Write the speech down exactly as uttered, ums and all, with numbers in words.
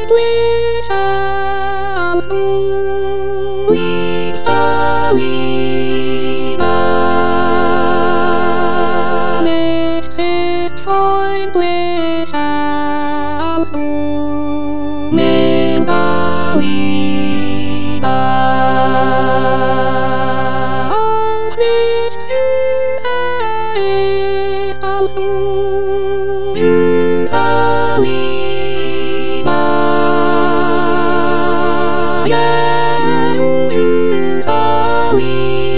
we have sweet Salina. This point we have sweet Salina. Salina, yes, Salina.